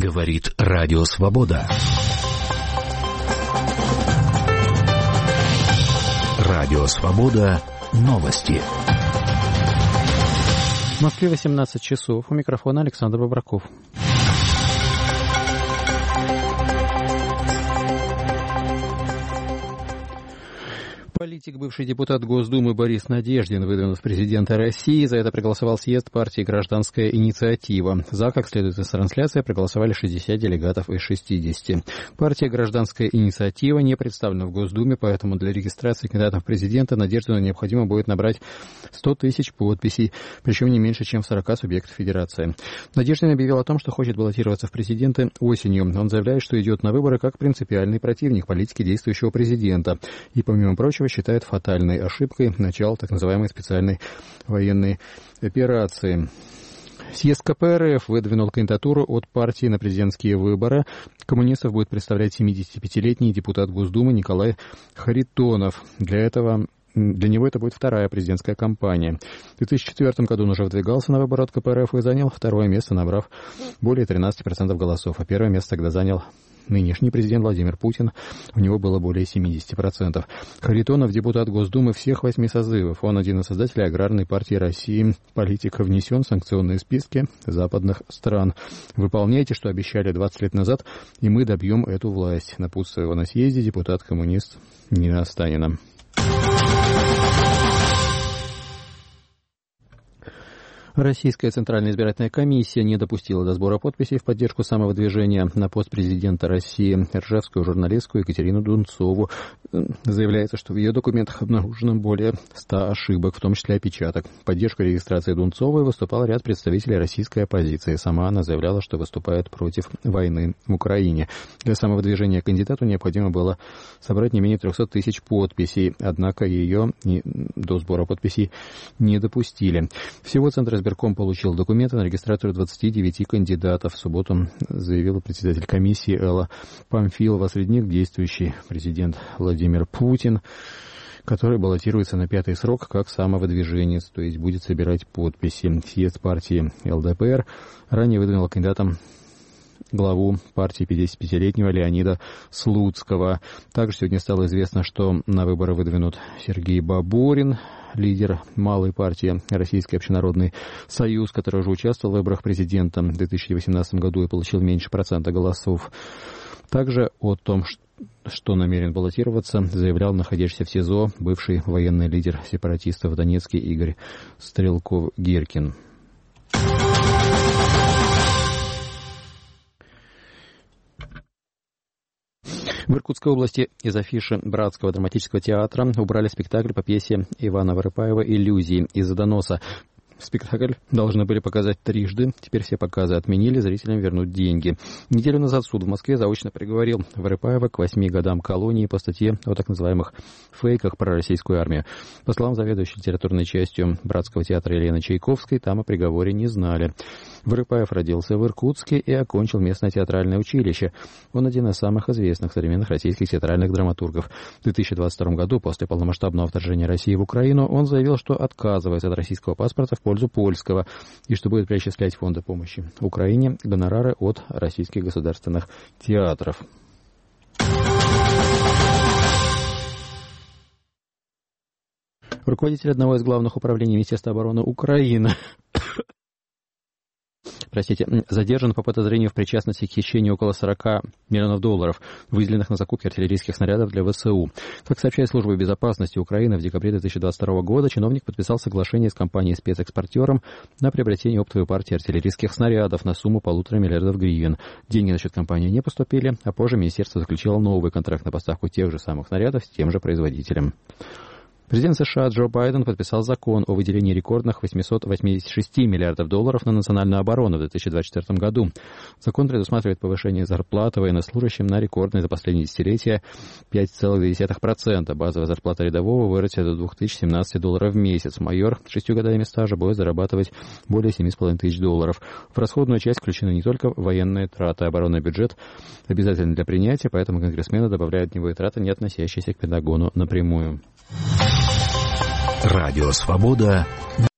Говорит Радио Свобода. Радио Свобода. Новости. В Москве 18 часов. У микрофона Александр Бобраков. Политик, бывший депутат Госдумы Борис Надеждин выдвинут в президенты России. За это проголосовал съезд партии «Гражданская инициатива». За, как следует из трансляции, проголосовали 60 делегатов из 60. Партия «Гражданская инициатива» не представлена в Госдуме, поэтому для регистрации кандидатов в президенты Надеждину необходимо будет набрать 100 тысяч подписей, причем не меньше, чем в 40 субъектов федерации. Надеждин объявил о том, что хочет баллотироваться в президенты осенью. Он заявляет, что идет на выборы как принципиальный противник политики действующего президента. И, помимо прочего, считает фатальной ошибкой начало так называемой специальной военной операции. Съезд КПРФ выдвинул кандидатуру от партии на президентские выборы. Коммунистов будет представлять 75-летний депутат Госдумы Николай Харитонов. Для него это будет вторая президентская кампания. В 2004 году он уже выдвигался на выборы от КПРФ и занял второе место, набрав более 13% голосов. А первое место тогда занял нынешний президент Владимир Путин. У него было более 70%. Харитонов — депутат Госдумы всех 8 созывов. Он один из создателей Аграрной партии России. Политик внесен в санкционные списки западных стран. Выполняйте, что обещали 20 лет назад, и мы добьем эту власть. Напутствовал его на съезде депутат-коммунист Нина Останина. Российская Центральная избирательная комиссия не допустила до сбора подписей в поддержку самого движения на пост президента России ржевскую журналистку Екатерину Дунцову. Заявляется, что в ее документах обнаружено более 100 ошибок, в том числе опечаток. В поддержку регистрации Дунцовой выступал ряд представителей российской оппозиции. Сама она заявляла, что выступает против войны в Украине. Для самого движения кандидату необходимо было собрать не менее 300 тысяч подписей, однако ее до сбора подписей не допустили. Всего Центр избирком получил документы на регистрацию 29 кандидатов. В субботу заявила председатель комиссии Элла Памфилова. Среди них действующий президент Владимир Путин, который баллотируется на 5-й срок как самовыдвиженец, то есть будет собирать подписи. Съезд партии ЛДПР ранее выдвинул кандидатом главу партии 55-летнего Леонида Слуцкого. Также сегодня стало известно, что на выборы выдвинут Сергей Бабурин, лидер малой партии Российский общенародный союз, который уже участвовал в выборах президента в 2018 году и получил меньше процента голосов. Также о том, что намерен баллотироваться, заявлял находящийся в СИЗО бывший военный лидер сепаратистов в Донецке Игорь Стрелков-Гиркин. В Иркутской области из афиши Братского драматического театра убрали спектакль по пьесе Ивана Вырыпаева «Иллюзии» из-за доноса. Спектакль должны были показать трижды. Теперь все показы отменили, зрителям вернут деньги. Неделю назад суд в Москве заочно приговорил Вырыпаева к 8 годам колонии по статье о так называемых фейках про российскую армию. По словам заведующей литературной частью Братского театра Елены Чайковской, там о приговоре не знали. Вырыпаев родился в Иркутске и окончил местное театральное училище. Он один из самых известных современных российских театральных драматургов. В 2022 году, после полномасштабного вторжения России в Украину, он заявил, что отказывается от российского паспорта в пользу польского и что будет перечислять в фонды помощи Украине гонорары от российских государственных театров. Руководитель одного из главных управлений Министерства обороны Украины задержан по подозрению в причастности к хищению около $40 миллионов, выделенных на закупки артиллерийских снарядов для ВСУ. Как сообщает Служба безопасности Украины, в декабре 2022 года чиновник подписал соглашение с компанией-спецэкспортером на приобретение оптовой партии артиллерийских снарядов на сумму $1,5 миллиарда. Деньги на счет компании не поступили, а позже министерство заключило новый контракт на поставку тех же самых снарядов с тем же производителем. Президент США Джо Байден подписал закон о выделении рекордных $886 миллиардов на национальную оборону в 2024 году. Закон предусматривает повышение зарплаты военнослужащим на рекордные за последние десятилетия 5,2%. Базовая зарплата рядового вырастет до $2017 в месяц. Майор с 6 годами стажа будет зарабатывать более $7,5 тысяч. В расходную часть включены не только военные траты. Оборонный бюджет обязателен для принятия, поэтому конгрессмены добавляют в него и траты, не относящиеся к Пентагону напрямую. Радио «Свобода».